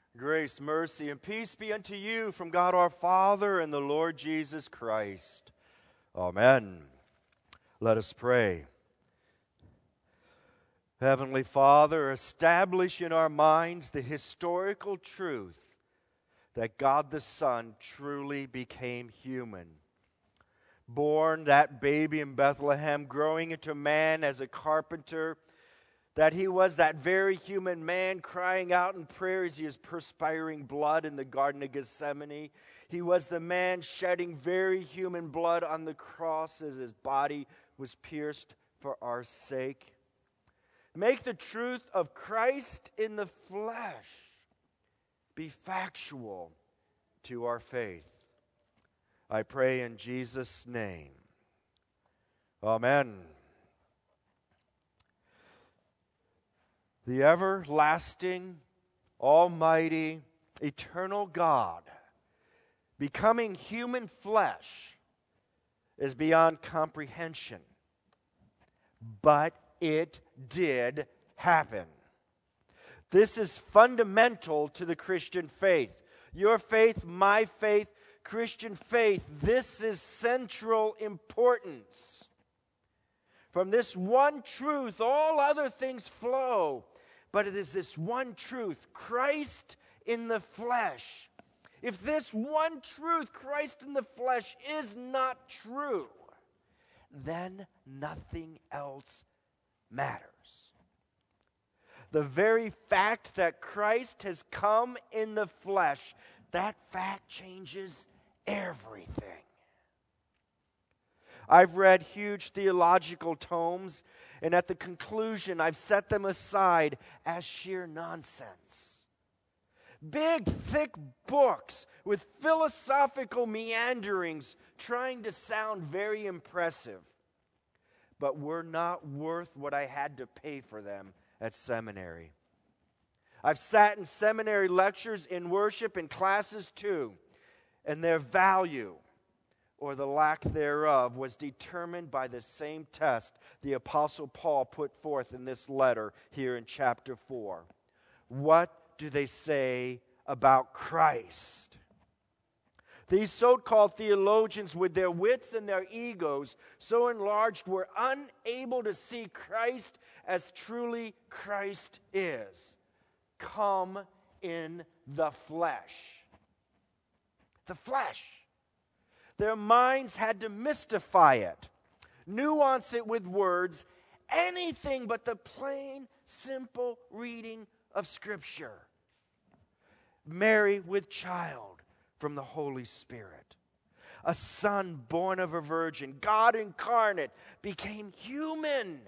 Grace, mercy, and peace be unto you from God our Father and the Lord Jesus Christ. Amen. Let us pray. Heavenly Father, establish in our minds the historical truth that God the Son truly became human. Born, that baby in Bethlehem, growing into man as a carpenter, that he was that very human man crying out in prayer as he is perspiring blood in the Garden of Gethsemane. He was the man shedding very human blood on the cross as his body was pierced for our sake. Make the truth of Christ in the flesh be factual to our faith. I pray in Jesus' name. Amen. The everlasting, almighty, eternal God becoming human flesh is beyond comprehension. But it did happen. This is fundamental to the Christian faith. Your faith, my faith, Christian faith, this is central importance. From this one truth, all other things flow. But it is this one truth, Christ in the flesh. If this one truth, Christ in the flesh, is not true, then nothing else matters. The very fact that Christ has come in the flesh, that fact changes everything. I've read huge theological tomes, and at the conclusion, I've set them aside as sheer nonsense. Big, thick books with philosophical meanderings trying to sound very impressive, but were not worth what I had to pay for them at seminary. I've sat in seminary lectures, in worship, in classes too, and their value, or the lack thereof, was determined by the same test the Apostle Paul put forth in this letter here in chapter 4. What do they say about Christ? These so-called theologians, with their wits and their egos so enlarged, were unable to see Christ as truly Christ is. Come in the flesh. The flesh. Their minds had to mystify it, nuance it with words, anything but the plain, simple reading of Scripture. Mary with child from the Holy Spirit. A son born of a virgin, God incarnate, became human.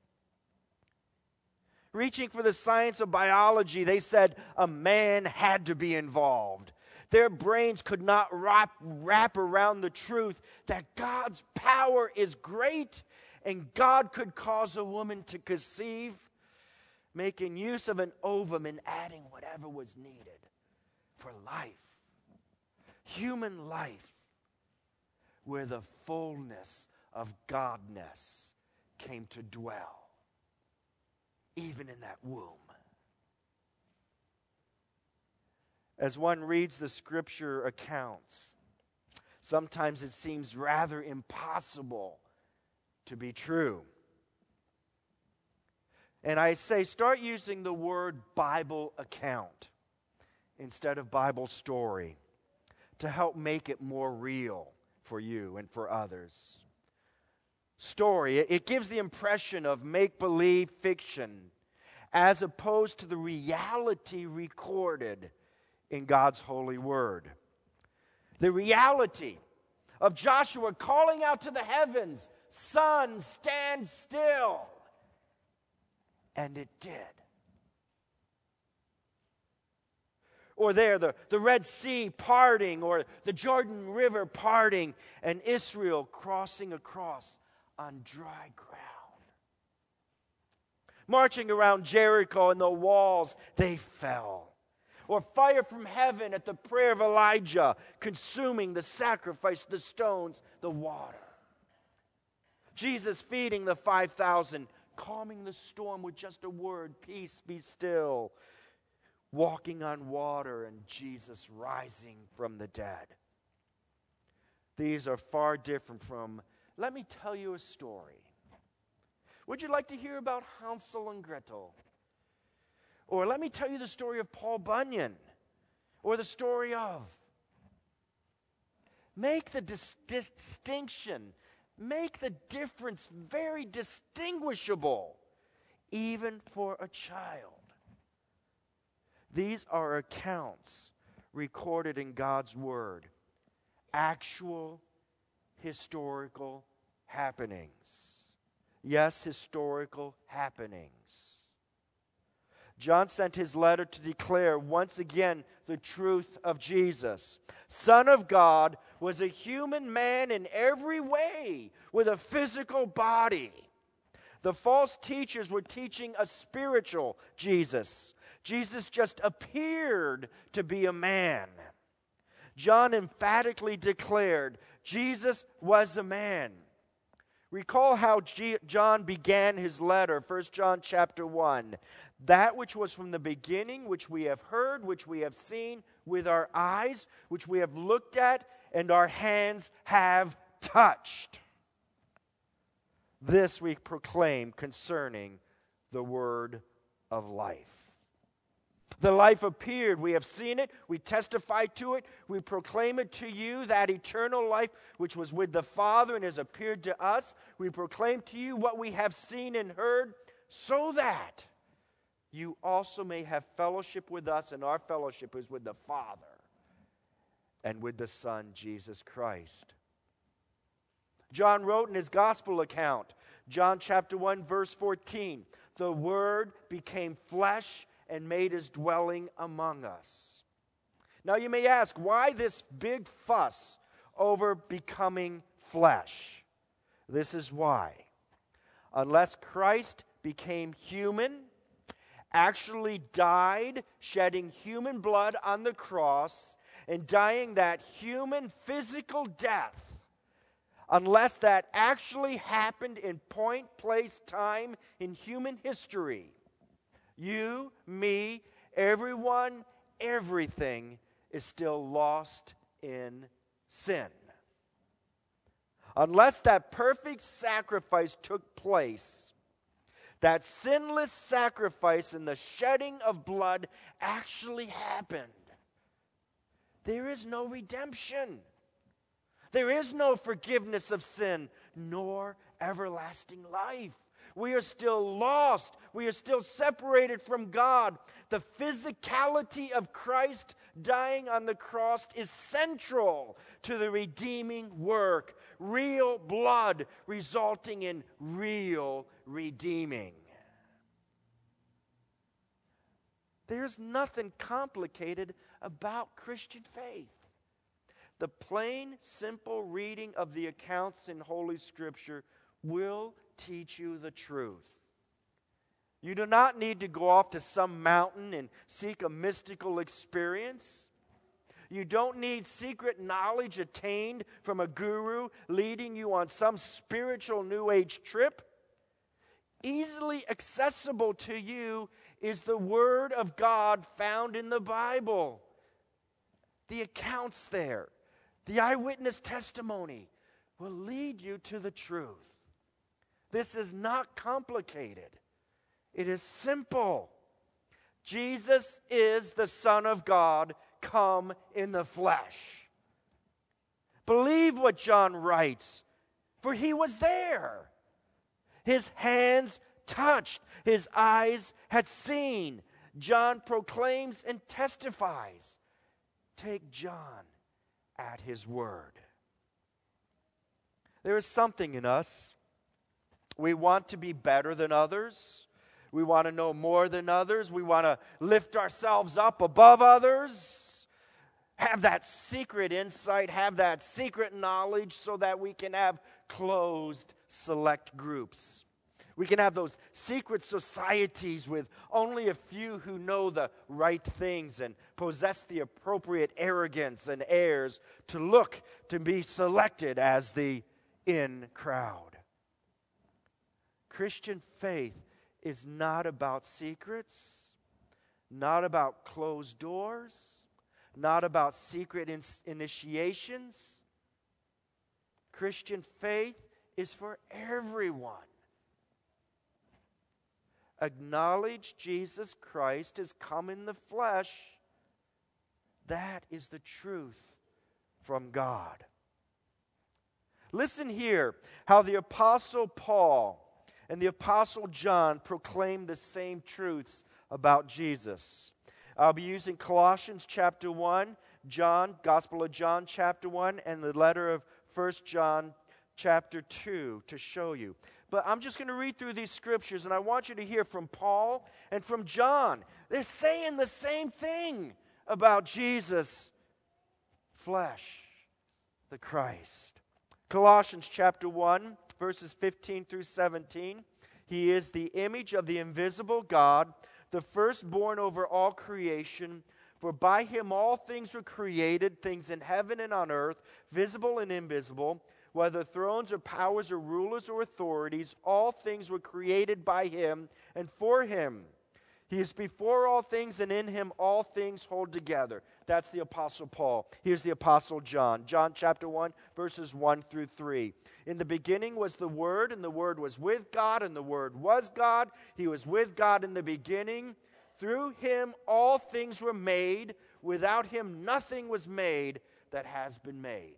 Reaching for the science of biology, they said a man had to be involved. Their brains could not wrap around the truth that God's power is great and God could cause a woman to conceive, making use of an ovum and adding whatever was needed for life. Human life, where the fullness of Godness came to dwell, even in that womb. As one reads the Scripture accounts, sometimes it seems rather impossible to be true. And I say, start using the word Bible account instead of Bible story to help make it more real for you and for others. Story, it gives the impression of make-believe fiction as opposed to the reality recorded in God's holy word. The reality of Joshua calling out to the heavens, "Sun, stand still." And it did. Or there, the Red Sea parting, or the Jordan River parting, and Israel crossing across on dry ground. Marching around Jericho and the walls, they fell. Or fire from heaven at the prayer of Elijah, consuming the sacrifice, the stones, the water. Jesus feeding the 5,000, calming the storm with just a word, "Peace, be still." walking on water and Jesus rising from the dead. These are far different from, let me tell you a story. Would you like to hear about Hansel and Gretel? Or let me tell you the story of Paul Bunyan. Or the story of. Make the distinction, make the difference very distinguishable, even for a child. These are accounts recorded in God's Word, actual historical happenings. Yes, historical happenings. John sent his letter to declare once again the truth of Jesus. Son of God, was a human man in every way with a physical body. The false teachers were teaching a spiritual Jesus. Jesus just appeared to be a man. John emphatically declared Jesus was a man. Recall how John began his letter, 1 John chapter 1. That which was from the beginning, which we have heard, which we have seen with our eyes, which we have looked at, and our hands have touched. This we proclaim concerning the word of life. The life appeared. We have seen it. We testify to it. We proclaim it to you, that eternal life which was with the Father and has appeared to us. We proclaim to you what we have seen and heard, so that you also may have fellowship with us, and our fellowship is with the Father and with the Son, Jesus Christ. John wrote in his gospel account, John chapter 1, verse 14, the Word became flesh and made his dwelling among us. Now you may ask, why this big fuss over becoming flesh? This is why. Unless Christ became human, actually died, shedding human blood on the cross, and dying that human physical death, unless that actually happened in point, place, time in human history, you, me, everyone, everything is still lost in sin. Unless that perfect sacrifice took place, that sinless sacrifice and the shedding of blood actually happened, there is no redemption. There is no forgiveness of sin, nor everlasting life. We are still lost. We are still separated from God. The physicality of Christ dying on the cross is central to the redeeming work. Real blood resulting in real redeeming. There's nothing complicated about Christian faith. The plain, simple reading of the accounts in Holy Scripture will teach you the truth. You do not need to go off to some mountain and seek a mystical experience. You don't need secret knowledge attained from a guru leading you on some spiritual New Age trip. Easily accessible to you is the Word of God found in the Bible. The accounts there, the eyewitness testimony will lead you to the truth. This is not complicated. It is simple. Jesus is the Son of God come in the flesh. Believe what John writes, for he was there. His hands touched, his eyes had seen. John proclaims and testifies. Take John at his word. There is something in us. We want to be better than others. We want to know more than others. We want to lift ourselves up above others. Have that secret insight, have that secret knowledge so that we can have closed select groups. We can have those secret societies with only a few who know the right things and possess the appropriate arrogance and airs to look to be selected as the in crowd. Christian faith is not about secrets, not about closed doors, not about secret initiations. Christian faith is for everyone. Acknowledge Jesus Christ has come in the flesh. That is the truth from God. Listen here how the Apostle Paul and the Apostle John proclaim the same truths about Jesus. I'll be using Colossians chapter 1, Gospel of John chapter 1, and the letter of 1 John chapter 2 to show you. But I'm just going to read through these scriptures, and I want you to hear from Paul and from John. They're saying the same thing about Jesus, flesh, the Christ. Colossians chapter 1, verses 15 through 17. He is the image of the invisible God, the firstborn over all creation. For by him all things were created, things in heaven and on earth, visible and invisible, whether thrones or powers or rulers or authorities, all things were created by him and for him. He is before all things, and in him all things hold together. That's the Apostle Paul. Here's the Apostle John. John chapter 1, verses 1 through 3. In the beginning was the Word, and the Word was with God, and the Word was God. He was with God in the beginning. Through him all things were made. Without him nothing was made that has been made.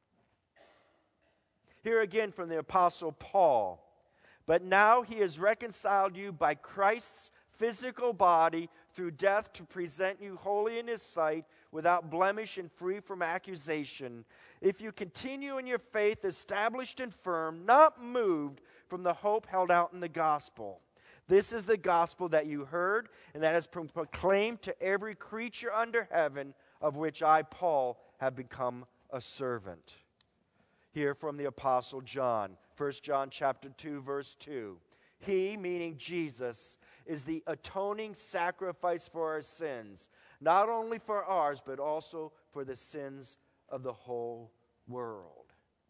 Here again from the Apostle Paul. But now he has reconciled you by Christ's physical body through death to present you holy in his sight, without blemish and free from accusation. If you continue in your faith, established and firm, not moved from the hope held out in the gospel. This is the gospel that you heard, and that has been proclaimed to every creature under heaven, of which I, Paul, have become a servant. Here from the Apostle John, 1 John chapter 2, verse 2. He, meaning Jesus, is the atoning sacrifice for our sins, not only for ours, but also for the sins of the whole world.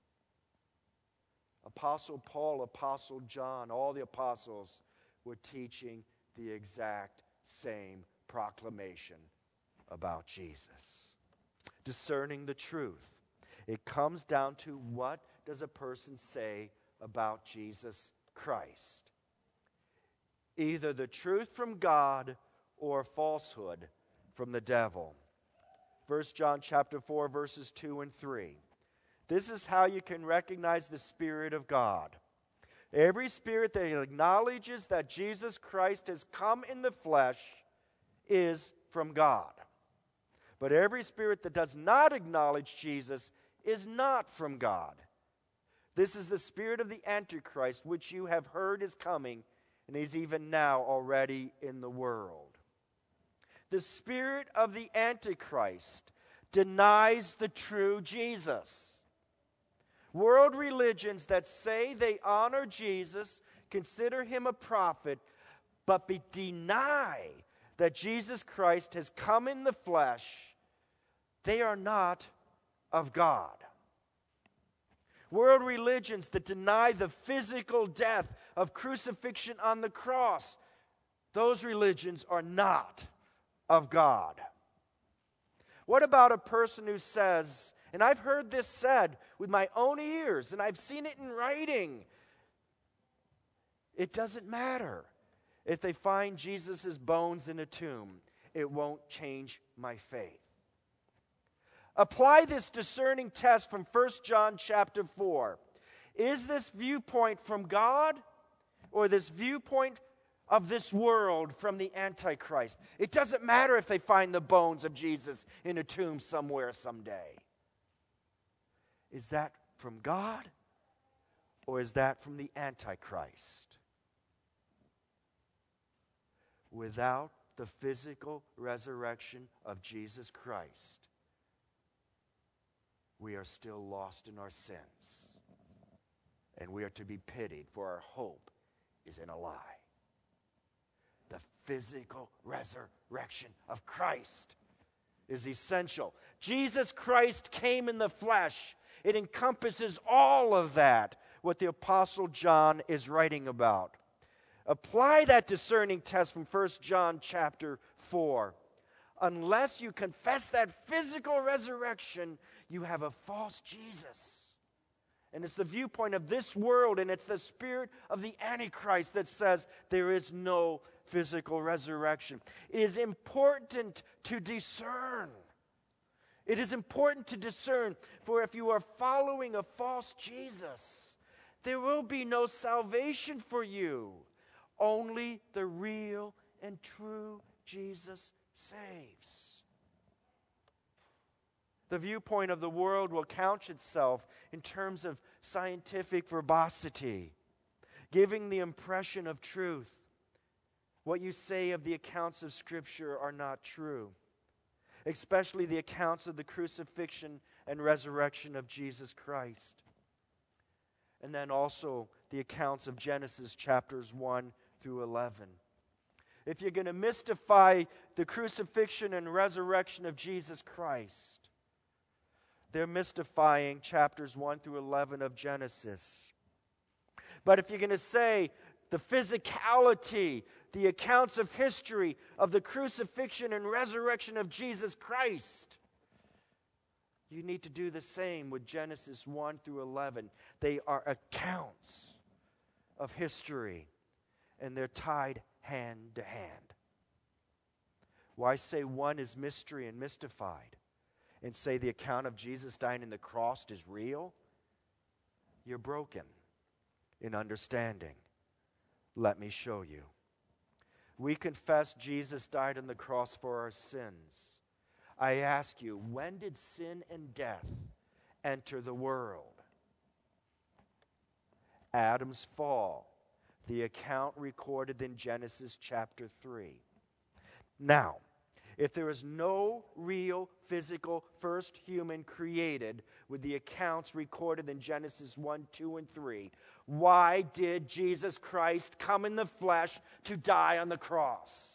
Apostle Paul, Apostle John, all the apostles were teaching the exact same proclamation about Jesus. Discerning the truth. It comes down to, what does a person say about Jesus Christ? Either the truth from God or falsehood from the devil. 1 John chapter 4, verses 2 and 3. This is how you can recognize the Spirit of God. Every spirit that acknowledges that Jesus Christ has come in the flesh is from God. But every spirit that does not acknowledge Jesus is not from God. This is the spirit of the Antichrist, which you have heard is coming, and is even now already in the world. The spirit of the Antichrist denies the true Jesus. World religions that say they honor Jesus, consider him a prophet, but deny that Jesus Christ has come in the flesh, they are not of God. World religions that deny the physical death of crucifixion on the cross, those religions are not of God. What about a person who says, and I've heard this said with my own ears, and I've seen it in writing, it doesn't matter if they find Jesus' bones in a tomb, it won't change my faith. Apply this discerning test from 1 John chapter 4. Is this viewpoint from God, or this viewpoint of this world from the Antichrist? It doesn't matter if they find the bones of Jesus in a tomb somewhere someday. Is that from God, or is that from the Antichrist? Without the physical resurrection of Jesus Christ, we are still lost in our sins, and we are to be pitied, for our hope is in a lie. The physical resurrection of Christ is essential. Jesus Christ came in the flesh. It encompasses all of that, what the Apostle John is writing about. Apply that discerning test from 1 John chapter 4. Unless you confess that physical resurrection, you have a false Jesus. And it's the viewpoint of this world, and it's the spirit of the Antichrist that says there is no physical resurrection. It is important to discern. It is important to discern, for if you are following a false Jesus, there will be no salvation for you. Only the real and true Jesus saves. The viewpoint of the world will couch itself in terms of scientific verbosity, giving the impression of truth. What you say of the accounts of Scripture are not true, especially the accounts of the crucifixion and resurrection of Jesus Christ. And then also the accounts of Genesis chapters 1 through 11. If you're going to mystify the crucifixion and resurrection of Jesus Christ, they're mystifying chapters 1 through 11 of Genesis. But if you're going to say the physicality, the accounts of history of the crucifixion and resurrection of Jesus Christ, you need to do the same with Genesis 1 through 11. They are accounts of history, and they're tied hand to hand. Why say one is mystery and mystified, and say the account of Jesus dying on the cross is real? You're broken in understanding. Let me show you. We confess Jesus died on the cross for our sins. I ask you, when did sin and death enter the world? Adam's fall, the account recorded in Genesis chapter 3. Now, if there is no real physical first human created with the accounts recorded in Genesis 1, 2, and 3, why did Jesus Christ come in the flesh to die on the cross?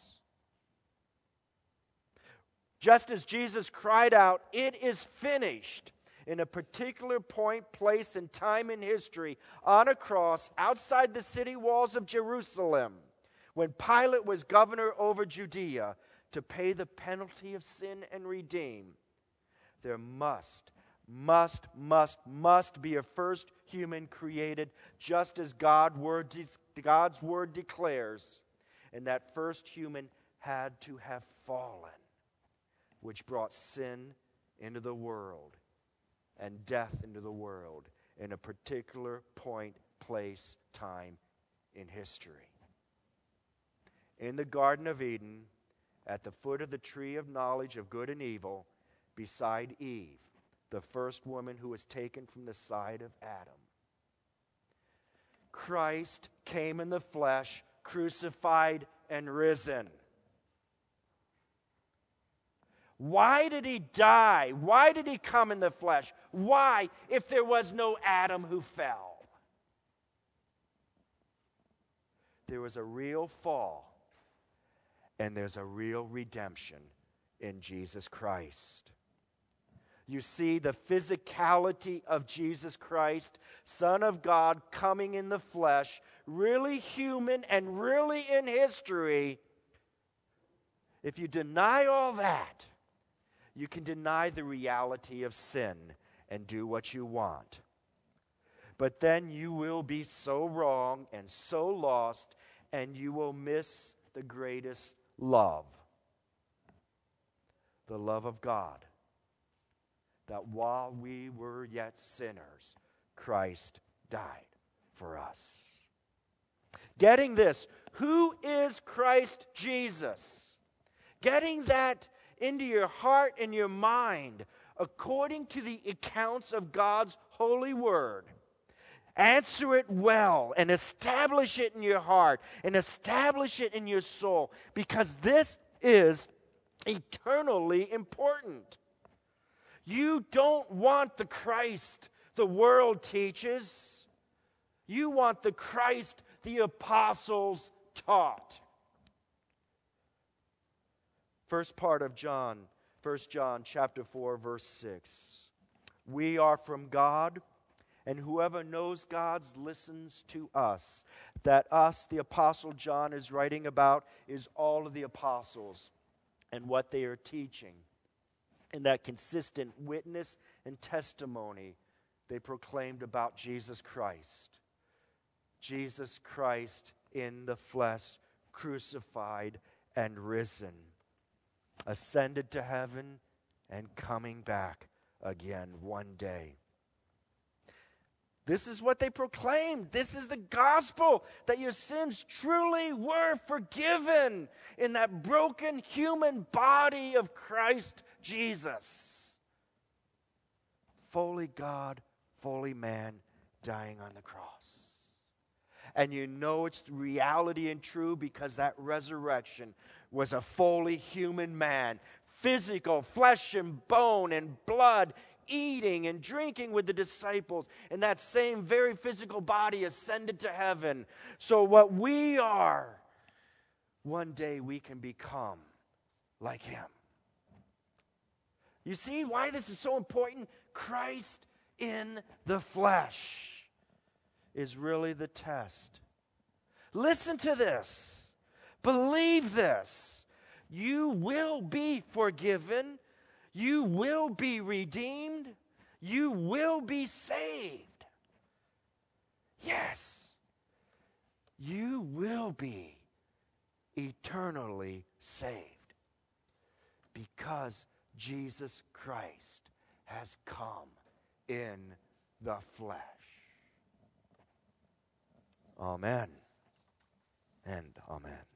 Just as Jesus cried out, "It is finished," in a particular point, place, and time in history on a cross outside the city walls of Jerusalem, when Pilate was governor over Judea to pay the penalty of sin and redeem, there must be a first human created, just as God's word declares, and that first human had to have fallen, which brought sin into the world and death into the world in a particular point, place, time in history. In the Garden of Eden, at the foot of the tree of knowledge of good and evil, beside Eve, the first woman who was taken from the side of Adam, Christ came in the flesh, crucified and risen. Why did he die? Why did he come in the flesh? Why, if there was no Adam who fell? There was a real fall, and there's a real redemption in Jesus Christ. You see, the physicality of Jesus Christ, Son of God, coming in the flesh, really human and really in history. If you deny all that, you can deny the reality of sin and do what you want. But then you will be so wrong and so lost, and you will miss the greatest love, the love of God, that while we were yet sinners, Christ died for us. Getting this, who is Christ Jesus? Getting that into your heart and your mind according to the accounts of God's holy word. Answer it well and establish it in your heart and establish it in your soul, because this is eternally important. You don't want the Christ the world teaches. You want the Christ the apostles taught. First part of John, 1 John chapter 4, verse 6. We are from God, And whoever knows God's listens to us. That us, the Apostle John is writing about, is all of the apostles and what they are teaching. And that consistent witness and testimony they proclaimed about Jesus Christ. Jesus Christ in the flesh, crucified and risen, ascended to heaven and coming back again one day. This is what they proclaimed. This is the gospel, that your sins truly were forgiven in that broken human body of Christ Jesus. Fully God, fully man, dying on the cross. And you know it's reality and true because that resurrection was a fully human man, physical, flesh and bone and blood, eating and drinking with the disciples, and that same very physical body ascended to heaven. So what we are, one day we can become like him. You see why this is so important? Christ in the flesh is really the test. Listen to this. Believe this. You will be forgiven. You will be redeemed. You will be saved. Yes. You will be eternally saved because Jesus Christ has come in the flesh. Amen and amen.